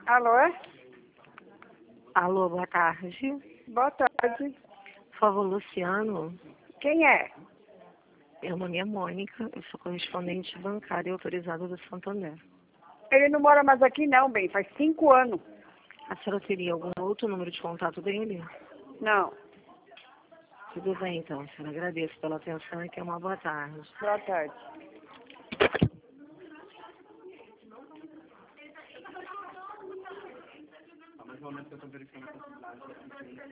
Alô? Alô, boa tarde. Boa tarde. Por favor, Luciano. Quem é? Meu nome é Mônica, eu sou correspondente bancária autorizada do Santander. Ele não mora mais aqui não, bem, faz 5 anos. A senhora teria algum outro número de contato dele? Não. Tudo bem, então. A senhora agradeço pela atenção e tenha uma boa tarde. Boa tarde. Mas no momento que eu estou verificando a possibilidade